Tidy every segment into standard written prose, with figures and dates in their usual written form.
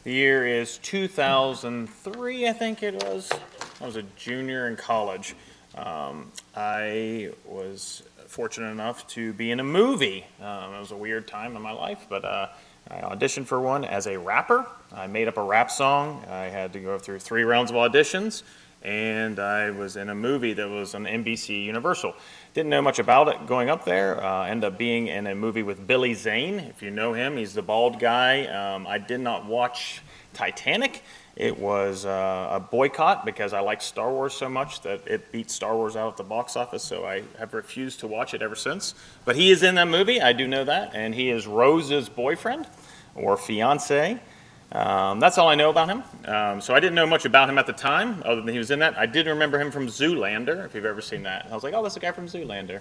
The year is 2003, I think it was. I was a junior in college. I was fortunate enough to be in a movie. It was a weird time in my life, but I auditioned for one as a rapper. I made up a rap song. I had to go through 3 rounds of auditions, and I was in a movie that was on NBC Universal. Didn't know much about it going up there. Ended up being in a movie with Billy Zane. If you know him, he's the bald guy. I did not watch Titanic. It was a boycott because I like Star Wars so much that it beat Star Wars out at the box office, so I have refused to watch it ever since. But he is in that movie, I do know that, and he is Rose's boyfriend or fiance. That's all I know about him. So I didn't know much about him at the time, other than he was in that. I did remember him from Zoolander, if you've ever seen that. I was like, oh, that's the guy from Zoolander.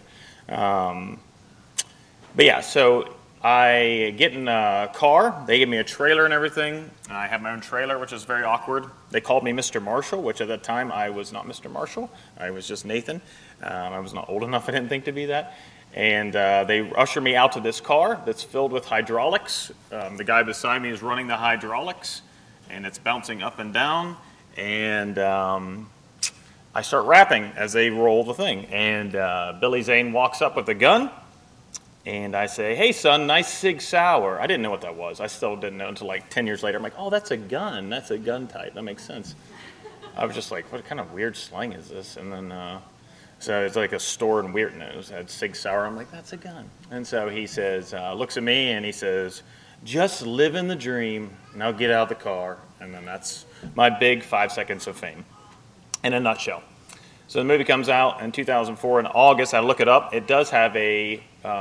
But yeah, so I get in a car. They give me a trailer and everything. I have my own trailer, which is very awkward. They called me Mr. Marshall, which at that time I was not Mr. Marshall. I was just Nathan. I was not old enough, I didn't think, to be that. And they usher me out to this car that's filled with hydraulics. The guy beside me is running the hydraulics, and it's bouncing up and down. And I start rapping as they roll the thing. And Billy Zane walks up with a gun. And I say, hey, son, nice Sig Sauer. I didn't know what that was. I still didn't know until like 10 years later. I'm like, oh, that's a gun. That's a gun type. That makes sense. I was just like, what kind of weird slang is this? And then, so it's like a store in Weirtnose. It had Sig Sauer. I'm like, that's a gun. And so he says, looks at me and he says, just live in the dream. Now get out of the car. And then that's my big 5 seconds of fame in a nutshell. So the movie comes out in 2004 in August. I look it up. It does have a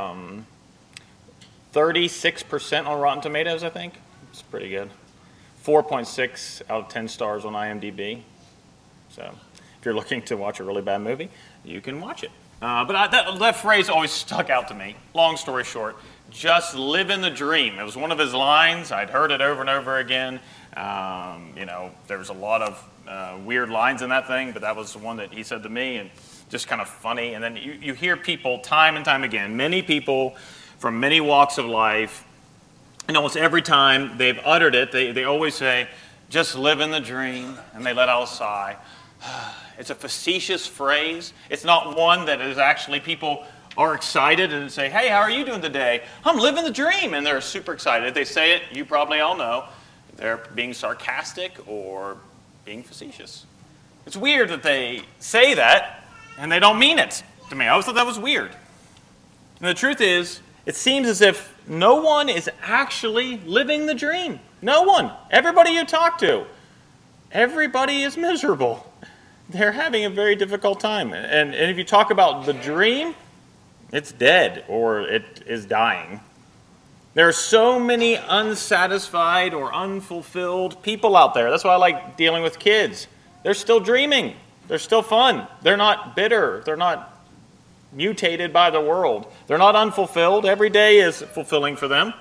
36% on Rotten Tomatoes, I think. It's pretty good. 4.6 out of 10 stars on IMDb. So if you're looking to watch a really bad movie, you can watch it. But that phrase always stuck out to me. Long story short, just live in the dream. It was one of his lines. I'd heard it over and over again. There was a lot of weird lines in that thing, but that was the one that he said to me, and just kind of funny. And then you hear people time and time again, many people from many walks of life, and almost every time they've uttered it, they always say, just live in the dream, and they let out a sigh. It's a facetious phrase. It's not one that is actually people are excited and say, hey, how are you doing today? I'm living the dream, and they're super excited. If they say it, you probably all know, they're being sarcastic or being facetious. It's weird that they say that and they don't mean it to me. I always thought that was weird. And the truth is, it seems as if no one is actually living the dream. No one. Everybody you talk to, everybody is miserable. They're having a very difficult time. And if you talk about the dream, it's dead or it is dying. There are so many unsatisfied or unfulfilled people out there. That's why I like dealing with kids. They're still dreaming. They're still fun. They're not bitter. They're not mutated by the world. They're not unfulfilled. Every day is fulfilling for them.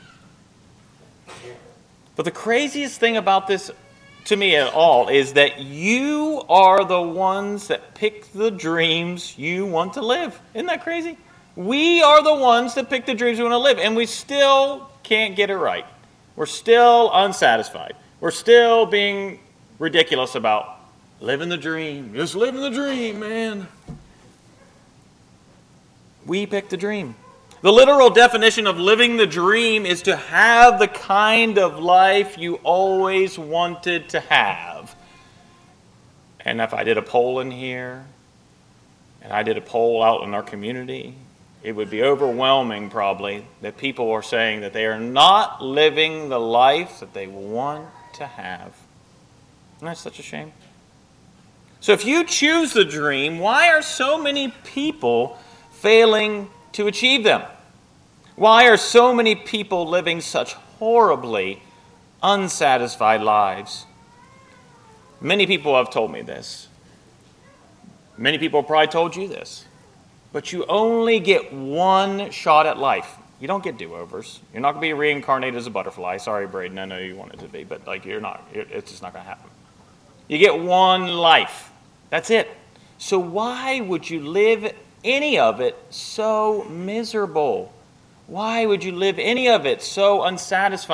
But the craziest thing about this, to me at all, is that you are the ones that pick the dreams you want to live. Isn't that crazy? We are the ones that pick the dreams we want to live, and we still can't get it right. We're still unsatisfied. We're still being ridiculous about living the dream. Just living the dream, man. We pick the dream. The literal definition of living the dream is to have the kind of life you always wanted to have. And if I did a poll in here, and I did a poll out in our community, it would be overwhelming probably that people are saying that they are not living the life that they want to have. And that's such a shame. So if you choose the dream, why are so many people failing to achieve them? Why are so many people living such horribly unsatisfied lives? Many people have told me this. Many people have probably told you this. But you only get one shot at life. You don't get do-overs. You're not going to be reincarnated as a butterfly. Sorry, Braden, I know you wanted to be, but you're not. It's just not going to happen. You get one life. That's it. So why would you live any of it so miserable? Why would you live any of it so unsatisfied?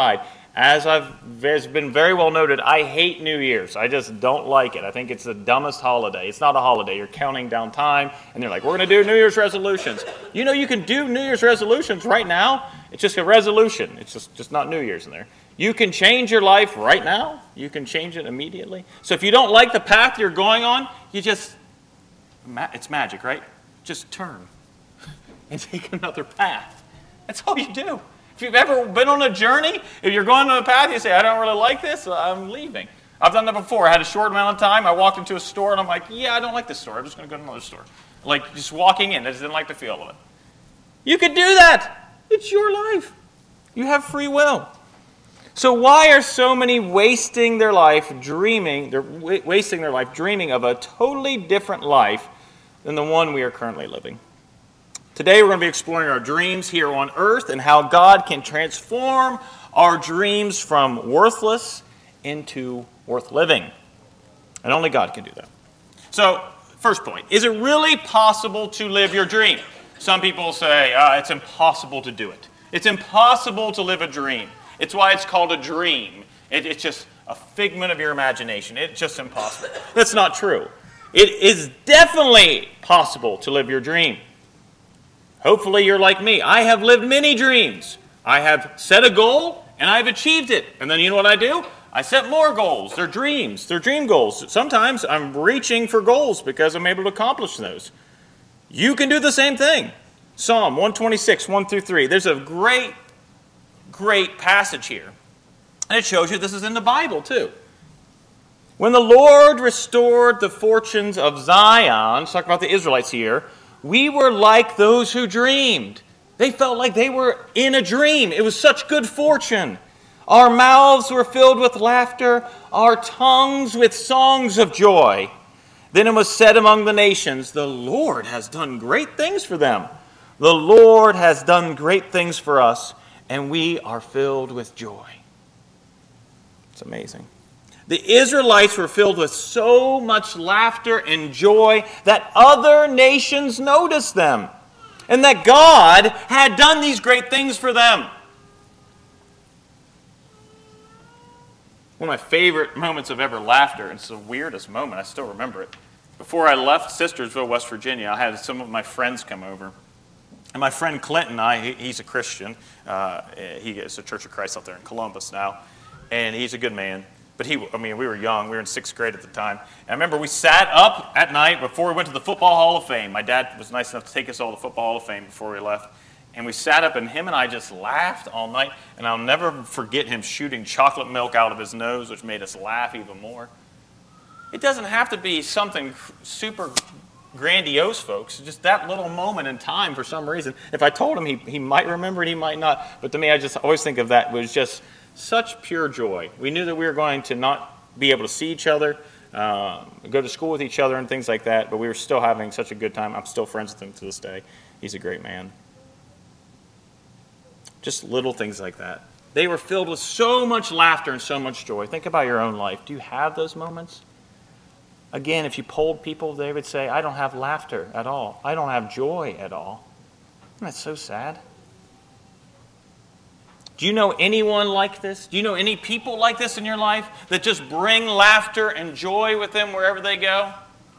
As has been very well noted, I hate New Year's. I just don't like it. I think it's the dumbest holiday. It's not a holiday. You're counting down time, and they're like, we're going to do New Year's resolutions. You know, you can do New Year's resolutions right now. It's just a resolution. It's just not New Year's in there. You can change your life right now. You can change it immediately. So if you don't like the path you're going on, it's magic, right? Just turn and take another path. That's all you do. If you've ever been on a journey, if you're going on a path, you say, I don't really like this, I'm leaving. I've done that before. I had a short amount of time. I walked into a store, and I'm like, yeah, I don't like this store. I'm just going to go to another store. Like, just walking in. I just didn't like the feel of it. You could do that. It's your life. You have free will. So why are so many wasting their life dreaming? They're wasting their life dreaming of a totally different life than the one we are currently living. Today we're going to be exploring our dreams here on earth and how God can transform our dreams from worthless into worth living. And only God can do that. So, first point, is it really possible to live your dream? Some people say, it's impossible to do it. It's impossible to live a dream. It's why it's called a dream. It's just a figment of your imagination. It's just impossible. That's not true. It is definitely possible to live your dream. Hopefully you're like me. I have lived many dreams. I have set a goal, and I've achieved it. And then you know what I do? I set more goals. They're dreams. They're dream goals. Sometimes I'm reaching for goals because I'm able to accomplish those. You can do the same thing. Psalm 126, 1 through 3. There's a great passage here. And it shows you this is in the Bible too. When the Lord restored the fortunes of Zion, let's talk about the Israelites here, we were like those who dreamed. They felt like they were in a dream. It was such good fortune. Our mouths were filled with laughter, our tongues with songs of joy. Then it was said among the nations, the Lord has done great things for them. The Lord has done great things for us, and we are filled with joy. It's amazing. The Israelites were filled with so much laughter and joy that other nations noticed them, and that God had done these great things for them. One of my favorite moments of ever laughter, and it's the weirdest moment, I still remember it. Before I left Sistersville, West Virginia, I had some of my friends come over. And my friend Clinton, he's a Christian. He is a Church of Christ out there in Columbus now. And he's a good man. But we were young. We were in 6th grade at the time. And I remember we sat up at night before we went to the Football Hall of Fame. My dad was nice enough to take us all to the Football Hall of Fame before we left. And we sat up, and him and I just laughed all night. And I'll never forget him shooting chocolate milk out of his nose, which made us laugh even more. It doesn't have to be something super grandiose, folks. Just that little moment in time for some reason. If I told him, he might remember it, he might not. But to me, I just always think of that was just such pure joy. We knew that we were going to not be able to see each other, go to school with each other and things like that, but we were still having such a good time. I'm still friends with him to this day. He's a great man. Just little things like that. They were filled with so much laughter and so much joy. Think about your own life. Do you have those moments? Again, if you polled people, they would say, I don't have laughter at all. I don't have joy at all. Isn't that so sad? Do you know anyone like this? Do you know any people like this in your life that just bring laughter and joy with them wherever they go?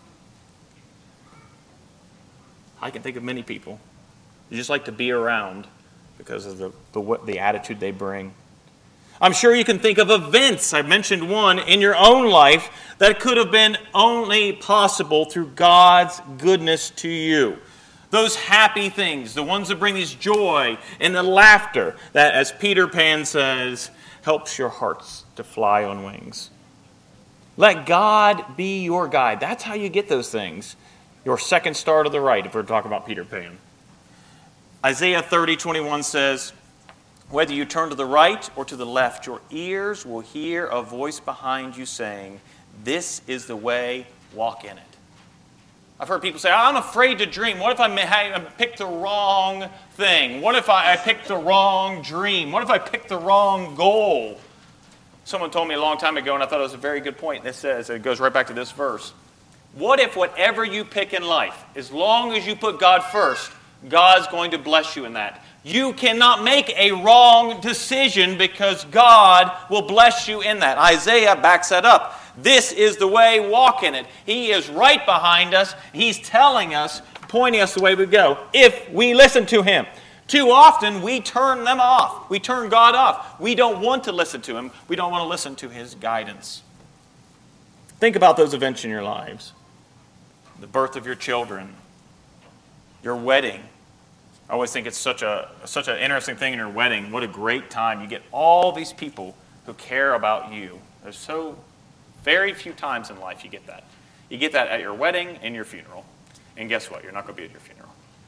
I can think of many people. You just like to be around because of the attitude they bring. I'm sure you can think of events, I mentioned one, in your own life that could have been only possible through God's goodness to you. Those happy things, the ones that bring this joy and the laughter that, as Peter Pan says, helps your hearts to fly on wings. Let God be your guide. That's how you get those things. Your second star to the right, if we're talking about Peter Pan. Isaiah 30:21 says, whether you turn to the right or to the left, your ears will hear a voice behind you saying, this is the way, walk in it. I've heard people say, I'm afraid to dream. What if I picked the wrong thing? What if I picked the wrong dream? What if I picked the wrong goal? Someone told me a long time ago, and I thought it was a very good point. It goes right back to this verse. What if whatever you pick in life, as long as you put God first, God's going to bless you in that? You cannot make a wrong decision because God will bless you in that. Isaiah backs that up. This is the way, walk in it. He is right behind us. He's telling us, pointing us the way we go, if we listen to him. Too often we turn them off. We turn God off. We don't want to listen to him. We don't want to listen to his guidance. Think about those events in your lives. The birth of your children, your wedding. I always think it's such an interesting thing in your wedding. What a great time. You get all these people who care about you. There's so very few times in life you get that. You get that at your wedding and your funeral. And guess what? You're not going to be at your funeral.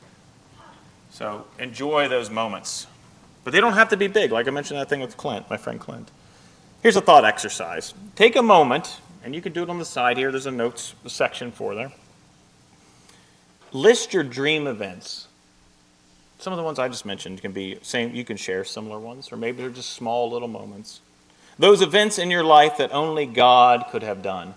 So enjoy those moments. But they don't have to be big, like I mentioned that thing with Clint, my friend Clint. Here's a thought exercise. Take a moment, and you can do it on the side here. There's a notes section for there. List your dream events. Some of the ones I just mentioned can be same. You can share similar ones, or maybe they're just small little moments. Those events in your life that only God could have done.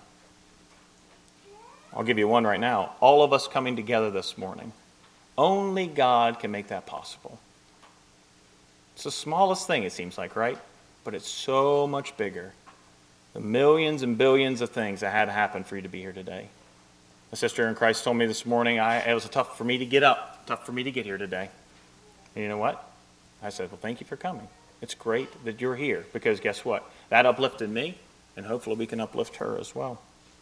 I'll give you one right now. All of us coming together this morning. Only God can make that possible. It's the smallest thing, it seems like, right? But it's so much bigger. The millions and billions of things that had to happen for you to be here today. A sister in Christ told me this morning, it was tough for me to get up, tough for me to get here today. And you know what? I said, well, thank you for coming. It's great that you're here because guess what? That uplifted me, and hopefully we can uplift her as well.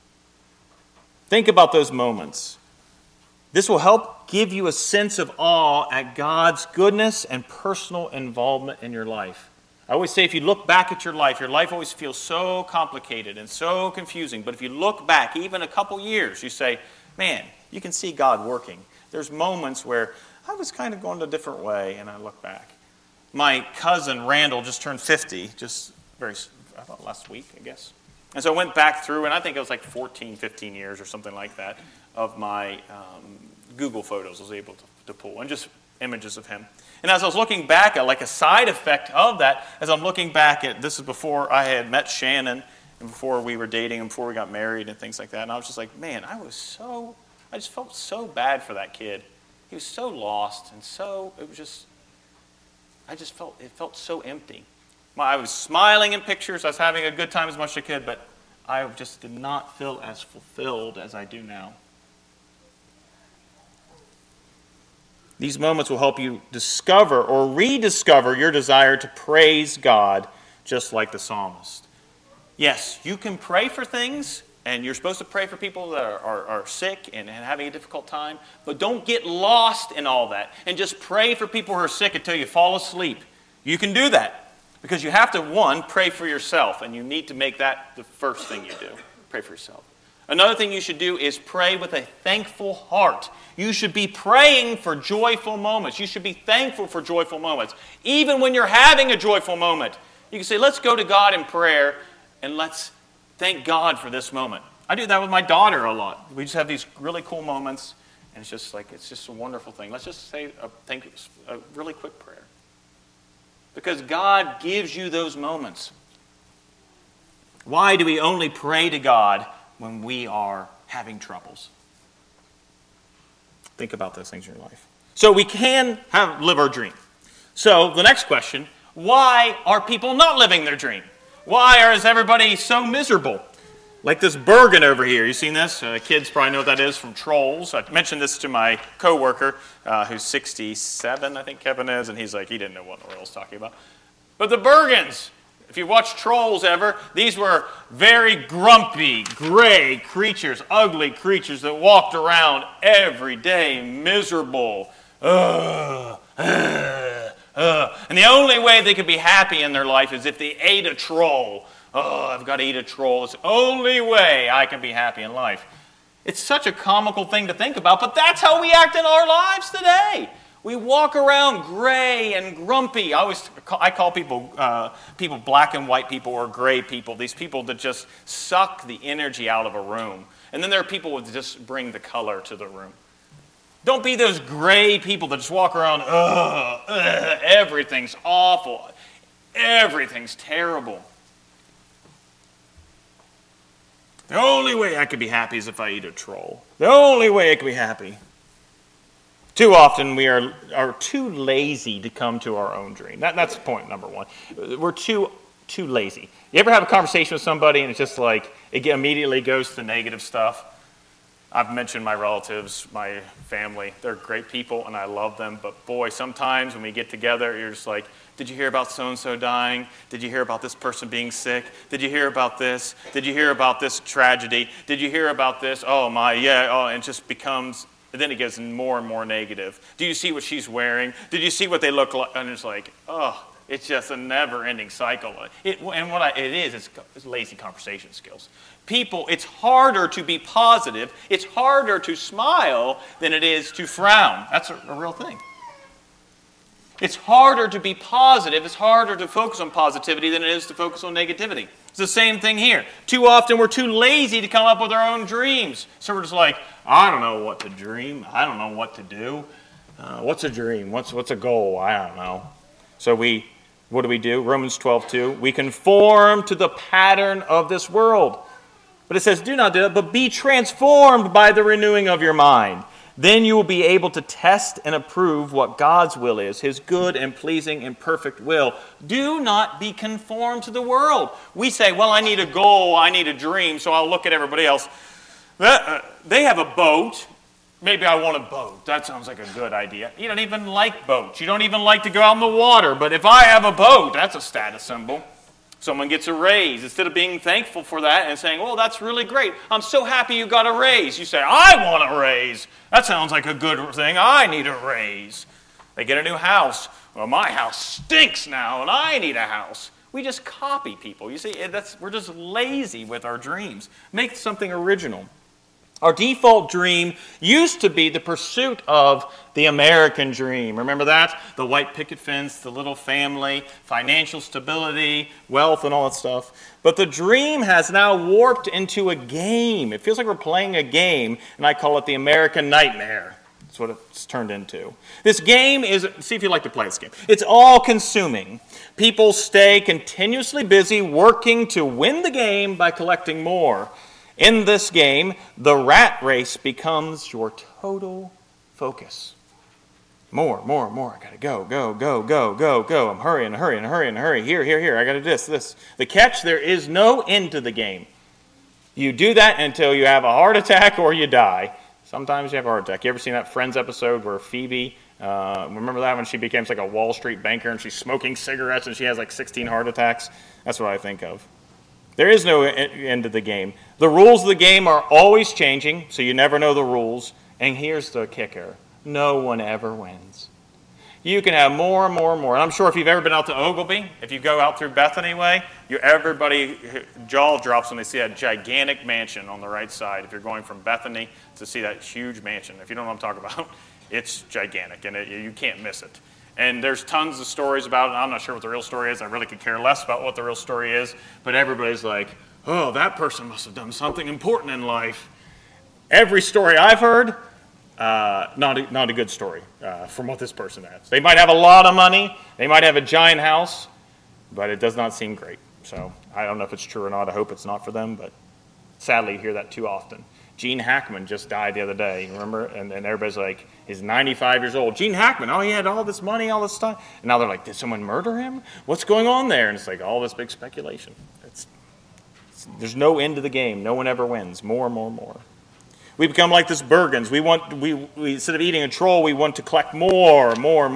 Think about those moments. This will help give you a sense of awe at God's goodness and personal involvement in your life. I always say if you look back at your life always feels so complicated and so confusing. But if you look back even a couple years, you say, man, you can see God working. There's moments where I was kind of going a different way, and I look back. My cousin Randall just turned 50, I thought last week, I guess. And so I went back through, and I think it was like 14, 15 years or something like that, of my Google photos I was able to pull, and just images of him. And as I was looking back at, like a side effect of that, as I'm looking back at, this is before I had met Shannon, and before we were dating, and before we got married and things like that, and I was just like, man, I just felt so bad for that kid. He was so lost, and it felt so empty. I was smiling in pictures, I was having a good time as much as I could, but I just did not feel as fulfilled as I do now. These moments will help you discover or rediscover your desire to praise God, just like the psalmist. Yes, you can pray for things, and you're supposed to pray for people that are sick and having a difficult time, but don't get lost in all that and just pray for people who are sick until you fall asleep. You can do that. Because you have to, one, pray for yourself, and you need to make that the first thing you do. Pray for yourself. Another thing you should do is pray with a thankful heart. You should be praying for joyful moments. You should be thankful for joyful moments. Even when you're having a joyful moment, you can say, let's go to God in prayer, and let's thank God for this moment. I do that with my daughter a lot. We just have these really cool moments, and it's just a wonderful thing. Let's just say a really quick prayer. Because God gives you those moments. Why do we only pray to God when we are having troubles? Think about those things in your life. So we can live our dream. So the next question, why are people not living their dream? Why is everybody so miserable? Like this Bergen over here. You seen this? Kids probably know what that is from Trolls. I mentioned this to my coworker, who's 67, I think Kevin is, and he's like, he didn't know what Royal was talking about. But the Bergens, if you watched Trolls ever, these were very grumpy, gray creatures, ugly creatures that walked around every day miserable. And the only way they could be happy in their life is if they ate a troll. Oh, I've got to eat a troll. It's the only way I can be happy in life. It's such a comical thing to think about, but that's how we act in our lives today. We walk around gray and grumpy. I call people black and white people or gray people, these people that just suck the energy out of a room. And then there are people that just bring the color to the room. Don't be those gray people that just walk around, everything's awful. Everything's terrible. The only way I could be happy is if I eat a troll. The only way I could be happy. Too often we are too lazy to come to our own dream. That's point number one. We're too lazy. You ever have a conversation with somebody and it's just like it immediately goes to negative stuff? I've mentioned my relatives, my family. They're great people and I love them. But boy, sometimes when we get together, you're just like, did you hear about so-and-so dying? Did you hear about this person being sick? Did you hear about this? Did you hear about this tragedy? Did you hear about this? Oh my, yeah. Oh, and it just becomes... And then it gets more and more negative. Do you see what she's wearing? Did you see what they look like? And it's like, oh, it's just a never-ending cycle. It's lazy conversation skills. People, it's harder to be positive. It's harder to smile than it is to frown. That's a real thing. It's harder to be positive. It's harder to focus on positivity than it is to focus on negativity. It's the same thing here. Too often we're too lazy to come up with our own dreams. So we're just like, I don't know what to dream. I don't know what to do. What's a dream? What's a goal? I don't know. So what do? Romans 12:2. We conform to the pattern of this world. But it says, do not do it, but be transformed by the renewing of your mind. Then you will be able to test and approve what God's will is, his good and pleasing and perfect will. Do not be conformed to the world. We say, well, I need a goal, I need a dream, so I'll look at everybody else. They have a boat. Maybe I want a boat. That sounds like a good idea. You don't even like boats. You don't even like to go out in the water. But if I have a boat, that's a status symbol. Someone gets a raise. Instead of being thankful for that and saying, well, that's really great. I'm so happy you got a raise. You say, I want a raise. That sounds like a good thing. I need a raise. They get a new house. Well, my house stinks now, and I need a house. We just copy people. You see, we're just lazy with our dreams. Make something original. Our default dream used to be the pursuit of the American dream. Remember that? The white picket fence, the little family, financial stability, wealth, and all that stuff. But the dream has now warped into a game. It feels like we're playing a game, and I call it the American nightmare. That's what it's turned into. This game is, see if you like to play this game. It's all-consuming. People stay continuously busy working to win the game by collecting more. In this game, the rat race becomes your total focus. More. I gotta go. I'm hurrying. Here. I gotta do this. The catch, there is no end to the game. You do that until you have a heart attack or you die. Sometimes you have a heart attack. You ever seen that Friends episode where Phoebe, remember that when she becomes like a Wall Street banker and she's smoking cigarettes and she has like 16 heart attacks? That's what I think of. There is no end to the game. The rules of the game are always changing, so you never know the rules. And here's the kicker. No one ever wins. You can have more. And I'm sure if you've ever been out to Ogilvy, if you go out through Bethany Way, everybody jaw drops when they see that gigantic mansion on the right side. If you're going from Bethany to see that huge mansion, if you don't know what I'm talking about, it's gigantic, and you can't miss it. And there's tons of stories about it. I'm not sure what the real story is. I really could care less about what the real story is. But everybody's like, oh, that person must have done something important in life. Every story I've heard, not a good story from what this person has. They might have a lot of money. They might have a giant house. But it does not seem great. So I don't know if it's true or not. I hope it's not for them. But sadly, you hear that too often. Gene Hackman just died the other day, remember? And everybody's like, he's 95 years old. Gene Hackman, he had all this money, all this stuff. And now they're like, did someone murder him? What's going on there? And it's like all this big speculation. There's no end to the game. No one ever wins. More. We become like this Bergens. We instead of eating a troll, we want to collect more.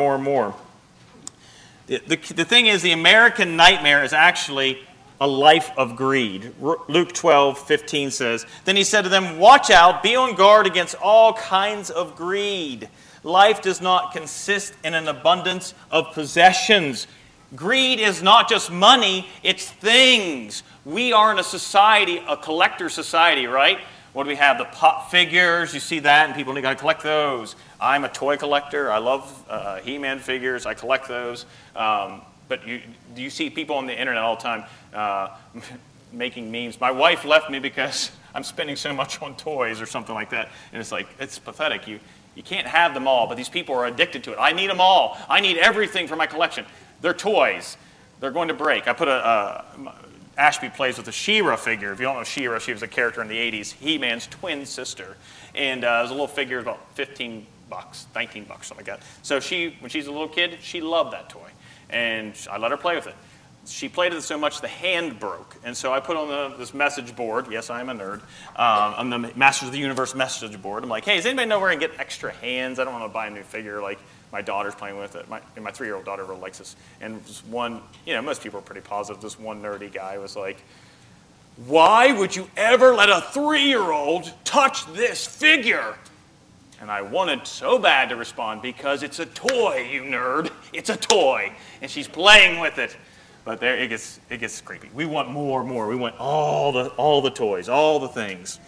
The thing is, the American nightmare is actually a life of greed. Luke 12:15 says, then he said to them, watch out, be on guard against all kinds of greed. Life does not consist in an abundance of possessions. Greed is not just money, it's things. We are in a society, a collector society, right? What do we have? The pop figures, you see that, and people got to collect those. I'm a toy collector. I love He-Man figures. I collect those. But do you see people on the internet all the time making memes? My wife left me because I'm spending so much on toys or something like that. And it's like, it's pathetic. You can't have them all, but these people are addicted to it. I need them all. I need everything for my collection. They're toys. They're going to break. I put Ashby plays with a She-Ra figure. If you don't know She-Ra, she was a character in the 80s, He-Man's twin sister. And it was a little figure about $15 bucks, 19 bucks, something like that. So when she's a little kid, she loved that toy. And I let her play with it. She played with it so much the hand broke. And so I put on this message board. Yes, I am a nerd. On the Masters of the Universe message board. I'm like, hey, does anybody know where I can get extra hands? I don't want to buy a new figure. Like, my daughter's playing with it. My 3-year-old daughter really likes this. And just one, most people are pretty positive. This one nerdy guy was like, why would you ever let a 3-year-old touch this figure? And I wanted so bad to respond, because it's a toy, you nerd. It's a toy. And she's playing with it. But there it gets creepy. We want more. We want all the toys, all the things.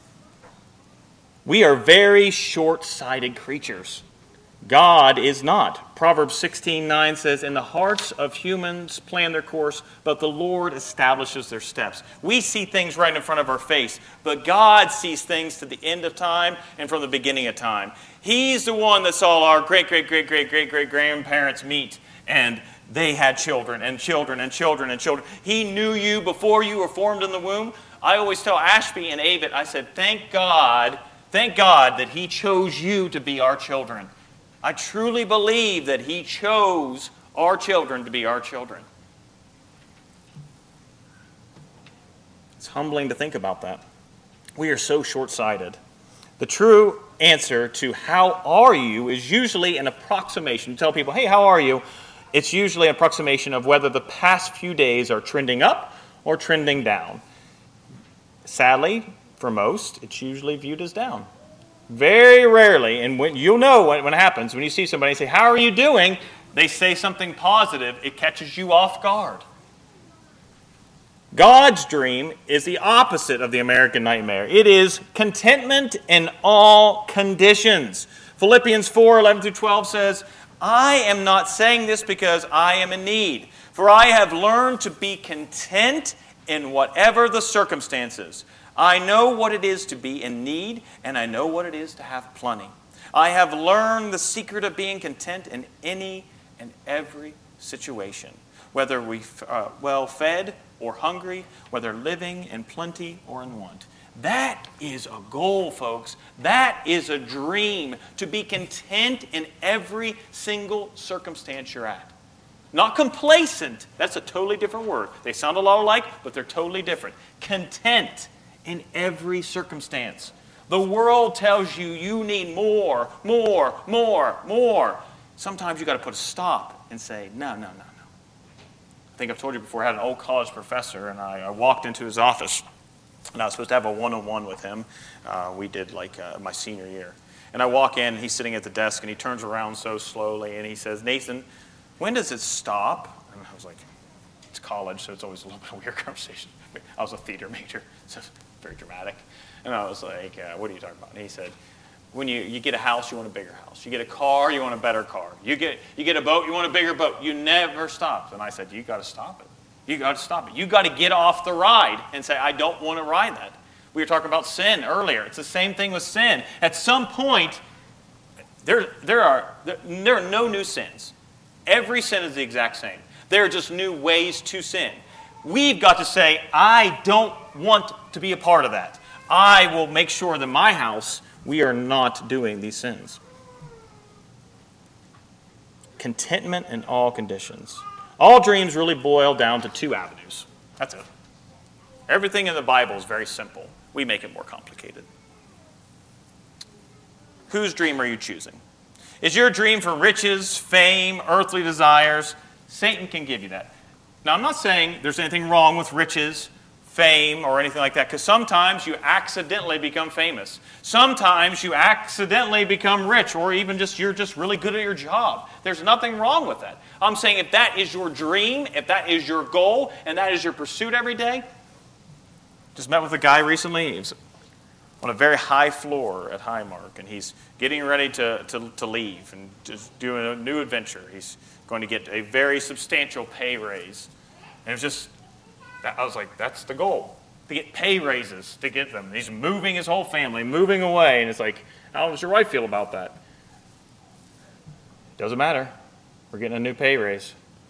We are very short-sighted creatures. God is not. Proverbs 16:9 says, in the hearts of humans plan their course, but the Lord establishes their steps. We see things right in front of our face, but God sees things to the end of time and from the beginning of time. He's the one that saw our great-great-great-great-great-great-grandparents meet, and they had children and children and children and children. He knew you before you were formed in the womb. I always tell Ashby and Avit, I said, thank God that He chose you to be our children. I truly believe that He chose our children to be our children. It's humbling to think about that. We are so short-sighted. The true answer to how are you is usually an approximation. You tell people, hey, how are you? It's usually an approximation of whether the past few days are trending up or trending down. Sadly, for most, it's usually viewed as down. Very rarely, and you'll know when it happens, when you see somebody say, how are you doing? They say something positive, it catches you off guard. God's dream is the opposite of the American nightmare. It is contentment in all conditions. Philippians 4:11-12 says, I am not saying this because I am in need, for I have learned to be content in whatever the circumstances. I know what it is to be in need, and I know what it is to have plenty. I have learned the secret of being content in any and every situation, whether we well-fed or hungry, whether living in plenty or in want. That is a goal, folks. That is a dream, to be content in every single circumstance you're at. Not complacent. That's a totally different word. They sound a lot alike, but they're totally different. Content in every circumstance. The world tells you you need more. Sometimes you got to put a stop and say, no. I think I've told you before, I had an old college professor, and I walked into his office, and I was supposed to have a one-on-one with him. We did my senior year. And I walk in, and he's sitting at the desk, and he turns around so slowly, and he says, Nathan, when does it stop? And I was like, it's college, so it's always a little bit of a weird conversation. I was a theater major, so it's very dramatic. And I was like, what are you talking about? And he said, when you get a house, you want a bigger house. You get a car, you want a better car. You get a boat, you want a bigger boat. You never stop. And I said, you got to stop it. You got to stop it. You got to get off the ride and say, I don't want to ride that. We were talking about sin earlier. It's the same thing with sin. At some point, there are no new sins. Every sin is the exact same. There are just new ways to sin. We've got to say, I don't want to be a part of that. I will make sure that in my house, we are not doing these sins. Contentment in all conditions. All dreams really boil down to two avenues. That's it. Everything in the Bible is very simple. We make it more complicated. Whose dream are you choosing? Is your dream for riches, fame, earthly desires? Satan can give you that. Now, I'm not saying there's anything wrong with riches, fame, or anything like that, because sometimes you accidentally become famous. Sometimes you accidentally become rich, or even you're just really good at your job. There's nothing wrong with that. I'm saying if that is your dream, if that is your goal, and that is your pursuit every day. Just met with a guy recently. He was on a very high floor at Highmark, and he's getting ready to leave and just do a new adventure. He's going to get a very substantial pay raise. And it was just, I was like, that's the goal, to get pay raises, to get them. He's moving his whole family, moving away, and it's like, how does your wife feel about that? Doesn't matter. We're getting a new pay raise.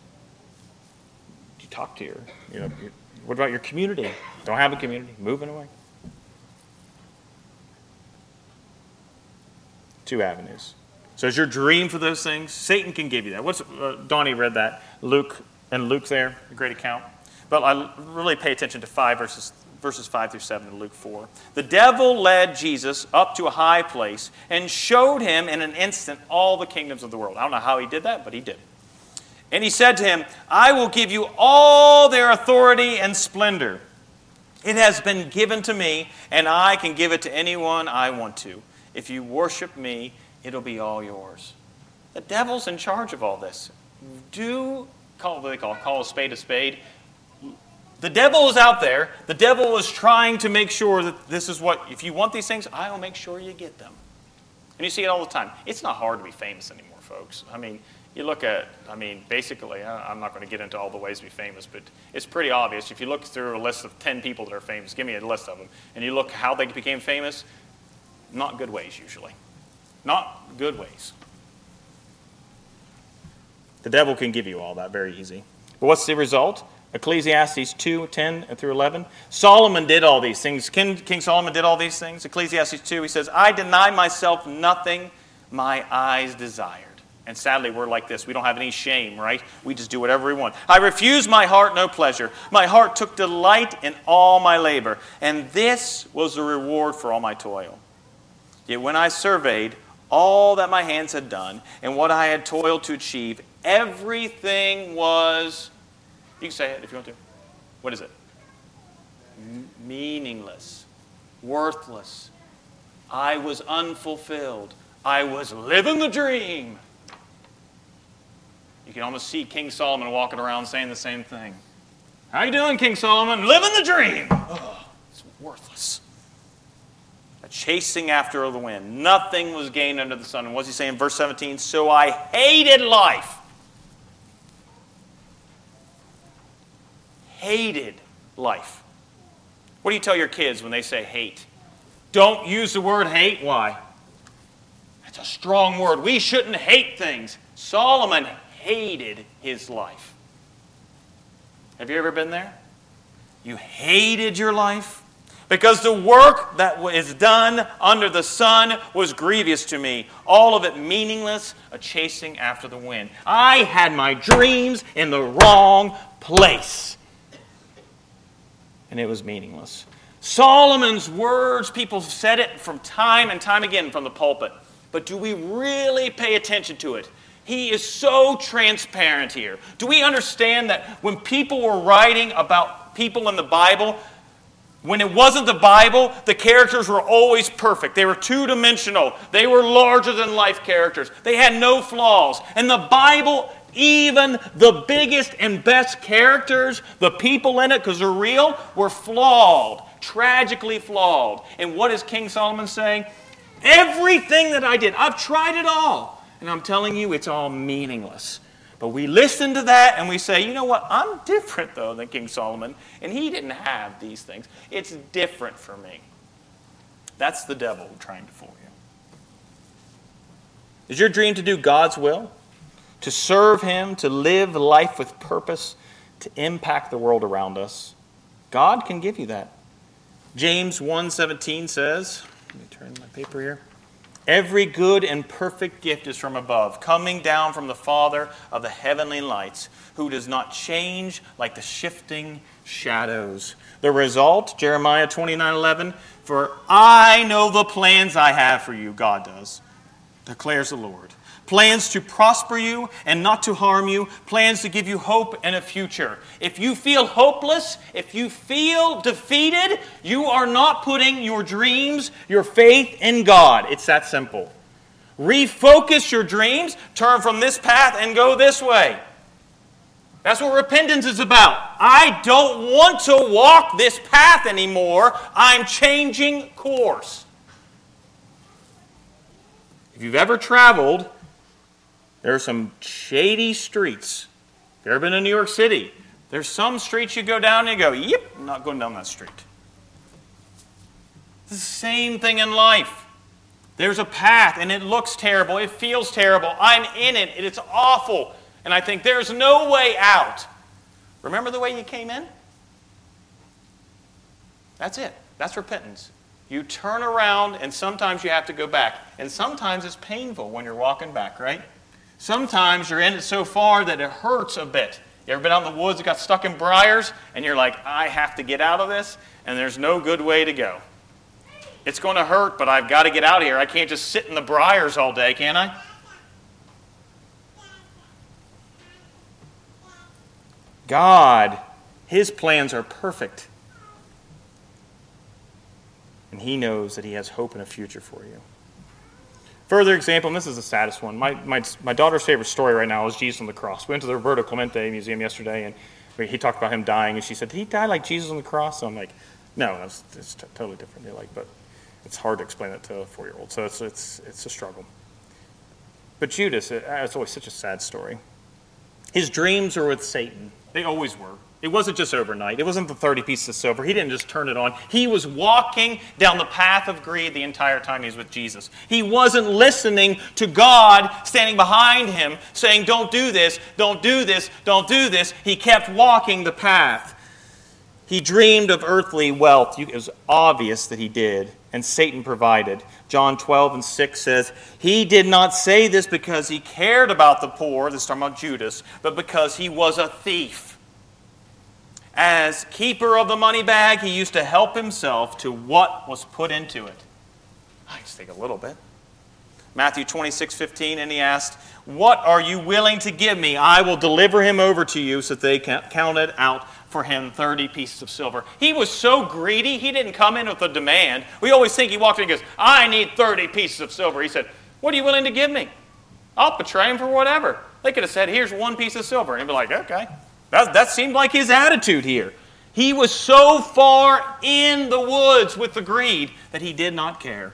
You talk to her. What about your community? Don't have a community. Moving away. Two avenues. So is your dream for those things? Satan can give you that. What's Donnie read that. Luke there, a great account. But I really pay attention to verses 5 through 7 in Luke 4. The devil led Jesus up to a high place and showed him in an instant all the kingdoms of the world. I don't know how he did that, but he did. And he said to him, I will give you all their authority and splendor. It has been given to me, and I can give it to anyone I want to. If you worship me, it'll be all yours. The devil's in charge of all this. Call a spade a spade. The devil is out there. The devil is trying to make sure that this is what, if you want these things, I will make sure you get them. And you see it all the time. It's not hard to be famous anymore, folks. I mean, you look at, basically, I'm not going to get into all the ways to be famous, but it's pretty obvious. If you look through a list of 10 people that are famous, give me a list of them, and you look how they became famous, not good ways usually. Not good ways. The devil can give you all that very easy. But what's the result? Ecclesiastes 2:10 through 11. Solomon did all these things. King Solomon did all these things. Ecclesiastes 2, he says, I deny myself nothing my eyes desired. And sadly, we're like this. We don't have any shame, right? We just do whatever we want. I refused my heart no pleasure. My heart took delight in all my labor. And this was the reward for all my toil. Yet when I surveyed all that my hands had done and what I had toiled to achieve, everything was, you can say it if you want to. What is it? Meaningless. Worthless. I was unfulfilled. I was living the dream. You can almost see King Solomon walking around saying the same thing. How you doing, King Solomon? Living the dream. Oh, it's worthless. A chasing after the wind. Nothing was gained under the sun. And what's he saying in verse 17? So I hated life. Hated life. What do you tell your kids when they say hate? Don't use the word hate. Why? That's a strong word. We shouldn't hate things. Solomon hated his life. Have you ever been there? You hated your life? Because the work that is done under the sun was grievous to me. All of it meaningless, a chasing after the wind. I had my dreams in the wrong place. And it was meaningless. Solomon's words, people said it from time and time again from the pulpit. But do we really pay attention to it? He is so transparent here. Do we understand that when people were writing about people in the Bible, when it wasn't the Bible, the characters were always perfect. They were two-dimensional. They were larger-than-life characters. They had no flaws. And the Bible, even the biggest and best characters, the people in it, because they're real, were flawed, tragically flawed. And what is King Solomon saying? Everything that I did, I've tried it all. And I'm telling you, it's all meaningless. But we listen to that and we say, you know what? I'm different, though, than King Solomon. And he didn't have these things. It's different for me. That's the devil trying to fool you. Is your dream to do God's will? To serve Him? To live life with purpose? To impact the world around us? God can give you that. James 1:17 says, let me turn my paper here. Every good and perfect gift is from above, coming down from the Father of the heavenly lights, who does not change like the shifting shadows. The result, Jeremiah 29:11, for I know the plans I have for you, God does, declares the Lord. Plans to prosper you and not to harm you. Plans to give you hope and a future. If you feel hopeless, if you feel defeated, you are not putting your dreams, your faith in God. It's that simple. Refocus your dreams, turn from this path and go this way. That's what repentance is about. I don't want to walk this path anymore. I'm changing course. If you've ever traveled, there are some shady streets. If you've ever been to New York City, there's some streets you go down and you go, yep, I'm not going down that street. It's the same thing in life. There's a path and it looks terrible. It feels terrible. I'm in it and it's awful. And I think there's no way out. Remember the way you came in? That's it. That's repentance. You turn around, and sometimes you have to go back. And sometimes it's painful when you're walking back, right? Sometimes you're in it so far that it hurts a bit. You ever been out in the woods and got stuck in briars, and you're like, I have to get out of this, and there's no good way to go. It's going to hurt, but I've got to get out of here. I can't just sit in the briars all day, can I? God, His plans are perfect. And He knows that He has hope and a future for you. Further example, and this is the saddest one. My daughter's favorite story right now is Jesus on the cross. We went to the Roberto Clemente Museum yesterday, and he talked about him dying, and she said, did he die like Jesus on the cross? So I'm like, no, it's totally different. But it's hard to explain that to a 4-year-old, so it's a struggle. But Judas, it's always such a sad story. His dreams are with Satan. They always were. It wasn't just overnight. It wasn't the 30 pieces of silver. He didn't just turn it on. He was walking down the path of greed the entire time he was with Jesus. He wasn't listening to God standing behind him saying, don't do this, don't do this, don't do this. He kept walking the path. He dreamed of earthly wealth. It was obvious that he did, and Satan provided. John 12:6 says, he did not say this because he cared about the poor, this is talking about Judas, but because he was a thief. As keeper of the money bag, he used to help himself to what was put into it. I just think a little bit. Matthew 26:15, and he asked, what are you willing to give me? I will deliver him over to you, so that they counted out for him 30 pieces of silver. He was so greedy, he didn't come in with a demand. We always think he walked in and goes, I need 30 pieces of silver. He said, what are you willing to give me? I'll betray him for whatever. They could have said, here's 1 piece of silver. And he'd be like, okay. That seemed like his attitude here. He was so far in the woods with the greed that he did not care.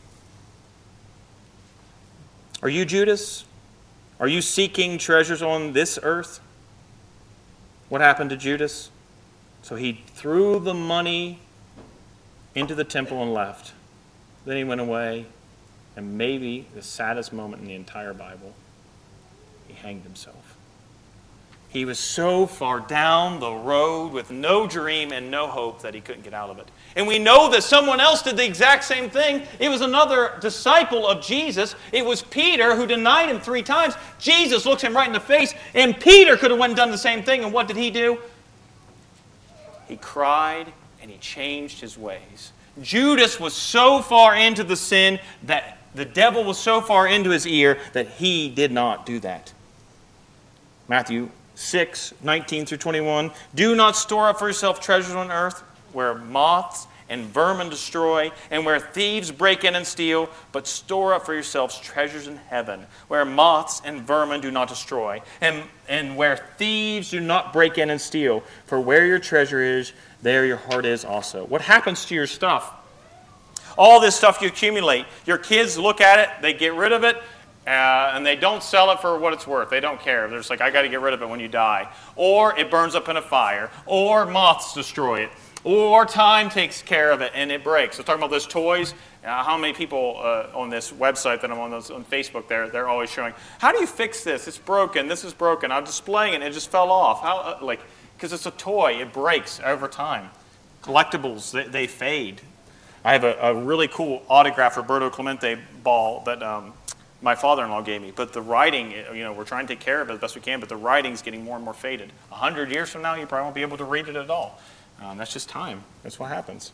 Are you Judas? Are you seeking treasures on this earth? What happened to Judas? So he threw the money into the temple and left. Then he went away, and maybe the saddest moment in the entire Bible, he hanged himself. He was so far down the road with no dream and no hope that he couldn't get out of it. And we know that someone else did the exact same thing. It was another disciple of Jesus. It was Peter who denied him 3 times. Jesus looks him right in the face, and Peter could have went and done the same thing. And what did he do? He cried and he changed his ways. Judas was so far into the sin that the devil was so far into his ear that he did not do that. Matthew 6:19-21. Do not store up for yourself treasures on earth, where moths and vermin destroy, and where thieves break in and steal, but store up for yourselves treasures in heaven, where moths and vermin do not destroy, and where thieves do not break in and steal. For where your treasure is, there your heart is also. What happens to your stuff? All this stuff you accumulate. Your kids look at it, they get rid of it, and they don't sell it for what it's worth. They don't care. They're just like, I got to get rid of it when you die. Or it burns up in a fire. Or moths destroy it. Or time takes care of it and it breaks. So talking about those toys, how many people on this website that I'm on Facebook, they're always showing, how do you fix this? It's broken. This is broken. I'm displaying it and it just fell off. How? Because it's a toy. It breaks over time. Collectibles, they fade. I have a really cool autographed Roberto Clemente ball that my father-in-law gave me. But the writing, we're trying to take care of it as best we can, but the writing's getting more and more faded. 100 years from now, you probably won't be able to read it at all. That's just time. That's what happens.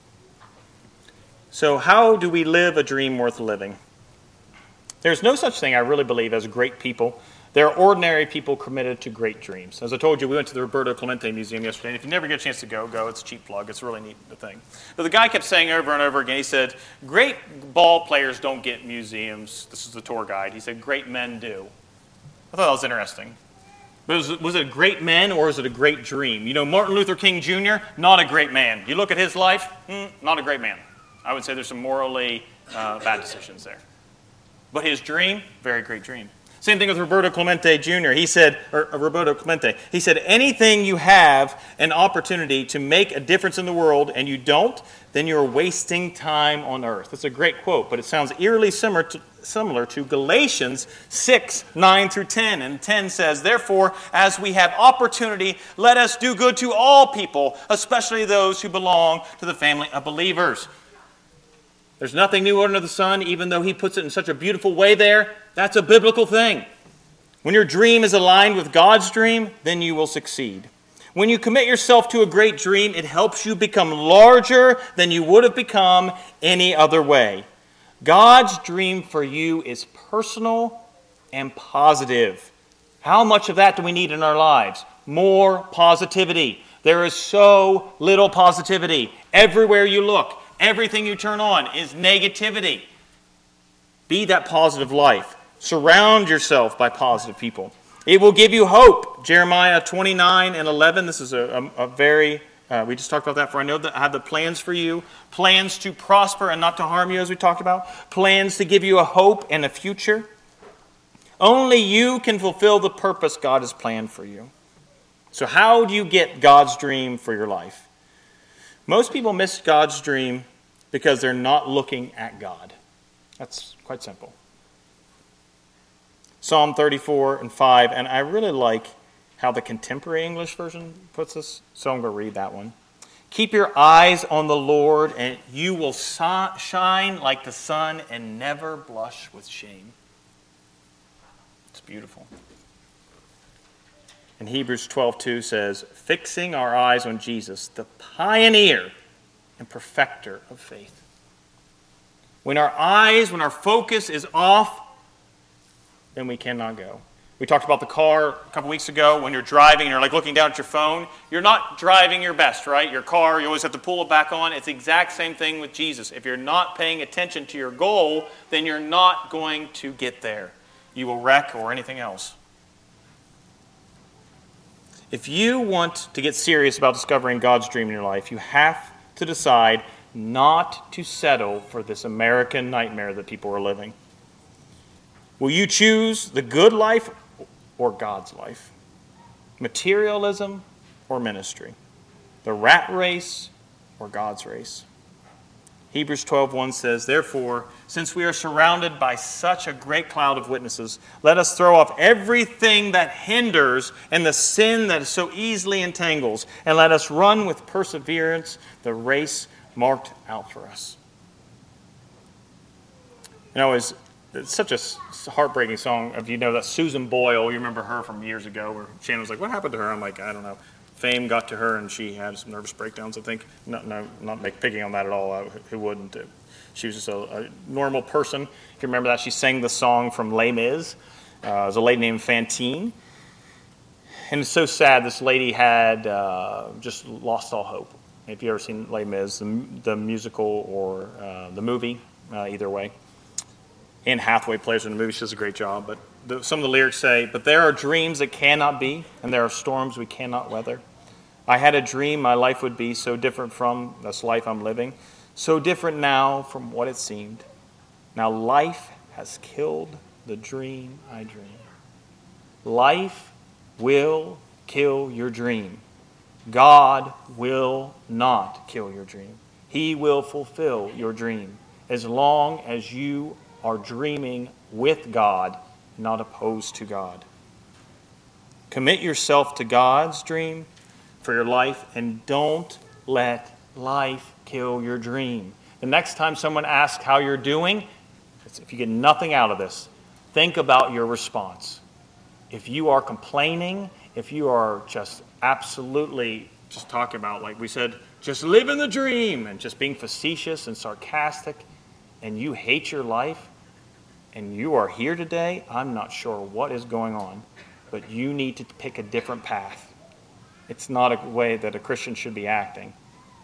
So how do we live a dream worth living? There's no such thing, I really believe, as great people. There are ordinary people committed to great dreams. As I told you, we went to the Roberto Clemente Museum yesterday, and if you never get a chance to go. It's a cheap plug. It's a really neat thing. But the guy kept saying over and over again, he said, great ball players don't get museums. This is the tour guide. He said, great men do. I thought that was interesting. But was it a great man or is it a great dream? Martin Luther King Jr., not a great man. You look at his life, not a great man. I would say there's some morally bad decisions there. But his dream, very great dream. Same thing with Roberto Clemente Jr. He said, anything you have an opportunity to make a difference in the world and you don't, then you're wasting time on earth. That's a great quote, but it sounds eerily similar to Galatians 6:9-10. And 10 says, therefore, as we have opportunity, let us do good to all people, especially those who belong to the family of believers. There's nothing new under the sun, even though he puts it in such a beautiful way there. That's a biblical thing. When your dream is aligned with God's dream, then you will succeed. When you commit yourself to a great dream, it helps you become larger than you would have become any other way. God's dream for you is personal and positive. How much of that do we need in our lives? More positivity. There is so little positivity. Everywhere you look, everything you turn on is negativity. Be that positive life. Surround yourself by positive people. It will give you hope. Jeremiah 29:11. This is a very, we just talked about that. For I know that I have the plans for you. Plans to prosper and not to harm you, as we talked about. Plans to give you a hope and a future. Only you can fulfill the purpose God has planned for you. So how do you get God's dream for your life? Most people miss God's dream because they're not looking at God. That's quite simple. Psalm 34:5, and I really like how the contemporary English version puts this, so I'm going to read that one. Keep your eyes on the Lord, and you will shine like the sun and never blush with shame. It's beautiful. And Hebrews 12:2 says, fixing our eyes on Jesus, the pioneer and perfecter of faith. When our focus is off, then we cannot go. We talked about the car a couple weeks ago. When you're driving and you're like looking down at your phone, you're not driving your best, right? Your car, you always have to pull it back on. It's the exact same thing with Jesus. If you're not paying attention to your goal, then you're not going to get there. You will wreck or anything else. If you want to get serious about discovering God's dream in your life, you have to decide not to settle for this American nightmare that people are living. Will you choose the good life or God's life? Materialism or ministry? The rat race or God's race? Hebrews 12:1 says, therefore, since we are surrounded by such a great cloud of witnesses, let us throw off everything that hinders and the sin that so easily entangles, and let us run with perseverance the race marked out for us. It's such a heartbreaking song. If you know that Susan Boyle, you remember her from years ago, where Shannon was like, what happened to her? I'm like, I don't know. Fame got to her and she had some nervous breakdowns, I think. Not picking on that at all. Who wouldn't? She was just a normal person. If you remember that, she sang the song from Les Mis. It was a lady named Fantine. And it's so sad. This lady had just lost all hope. If you've ever seen Les Mis, the musical or the movie, either way. Anne Hathaway plays in the movie. She does a great job. But some of the lyrics say, but there are dreams that cannot be, and there are storms we cannot weather. I had a dream my life would be so different from this life I'm living, so different now from what it seemed. Now life has killed the dream I dreamed. Life will kill your dream. God will not kill your dream. He will fulfill your dream as long as you are dreaming with God, not opposed to God. Commit yourself to God's dream for your life and don't let life kill your dream. The next time someone asks how you're doing, if you get nothing out of this, think about your response. If you are complaining, if you are just absolutely just talking about, like we said, just living the dream and just being facetious and sarcastic, and you hate your life, and you are here today, I'm not sure what is going on, but you need to pick a different path. It's not a way that a Christian should be acting.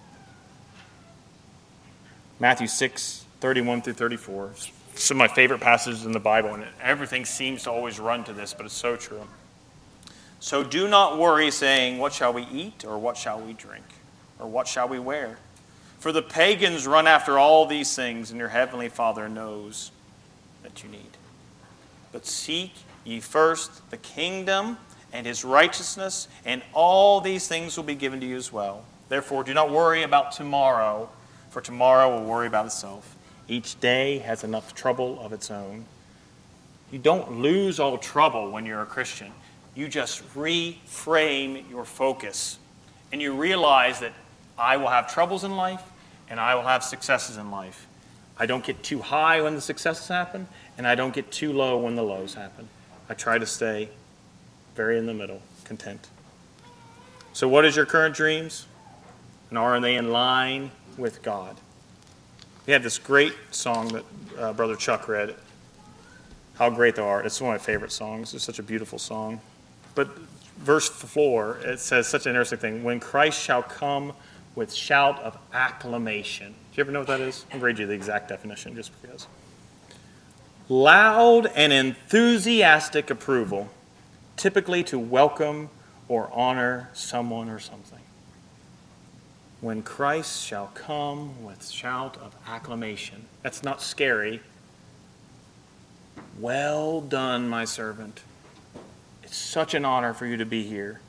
Matthew 6:31-34. Some of my favorite passages in the Bible, and everything seems to always run to this, but it's so true. So do not worry, saying, what shall we eat, or what shall we drink, or what shall we wear? For the pagans run after all these things, and your heavenly Father knows that you need. But seek ye first the kingdom and his righteousness, and all these things will be given to you as well. Therefore, do not worry about tomorrow, for tomorrow will worry about itself. Each day has enough trouble of its own. You don't lose all trouble when you're a Christian. You just reframe your focus. And you realize that I will have troubles in life, and I will have successes in life. I don't get too high when the successes happen, and I don't get too low when the lows happen. I try to stay very in the middle, content. So what is your current dreams? And are they in line with God? We had this great song that Brother Chuck read, How Great Thou Art. It's one of my favorite songs. It's such a beautiful song. But verse 4, it says such an interesting thing. When Christ shall come with shout of acclamation. Do you ever know what that is? I'll read you the exact definition just because. Loud and enthusiastic approval, typically to welcome or honor someone or something. When Christ shall come with shout of acclamation. That's not scary. Well done, my servant. It's such an honor for you to be here.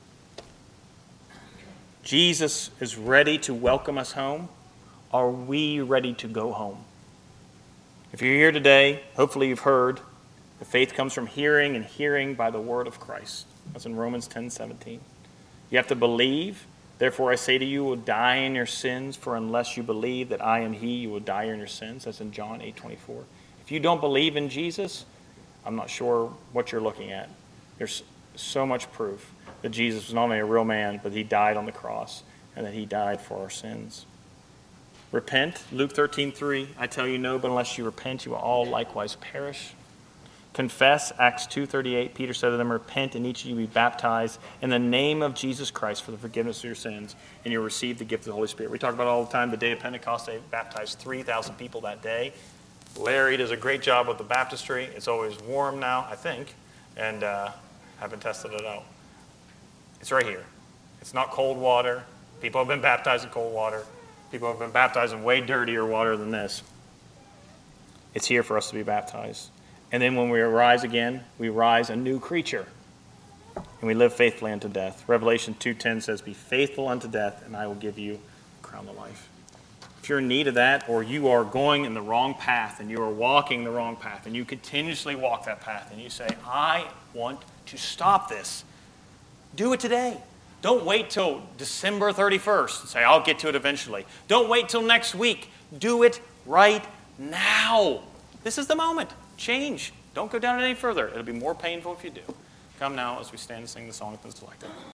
Jesus is ready to welcome us home. Are we ready to go home? If you're here today, hopefully you've heard that faith comes from hearing, and hearing by the word of Christ. That's in Romans 10:17. You have to believe. Therefore I say to you, you will die in your sins, for unless you believe that I am he, you will die in your sins. That's in John 8:24. If you don't believe in Jesus, I'm not sure what you're looking at. There's so much proof that Jesus was not only a real man, but he died on the cross, and that he died for our sins. Repent, Luke 13:3. I tell you no, but unless you repent, you will all likewise perish. Confess, Acts 2:38. Peter said to them, repent and each of you be baptized in the name of Jesus Christ for the forgiveness of your sins, and you'll receive the gift of the Holy Spirit. We talk about it all the time. The day of Pentecost, they baptized 3,000 people that day. Larry does a great job with the baptistry. It's always warm now, I think, and haven't tested it out. It's right here. It's not cold water. People have been baptized in cold water. People have been baptized in way dirtier water than this. It's here for us to be baptized. And then when we rise again, we rise a new creature. And we live faithfully unto death. Revelation 2:10 says, be faithful unto death, and I will give you a crown of life. If you're in need of that, or you are going in the wrong path, and you are walking the wrong path, and you continuously walk that path, and you say, I want to stop this, do it today. Don't wait till December 31st and say, I'll get to it eventually. Don't wait till next week. Do it right now. This is the moment. Change. Don't go down it any further. It'll be more painful if you do. Come now as we stand and sing the song that's like that.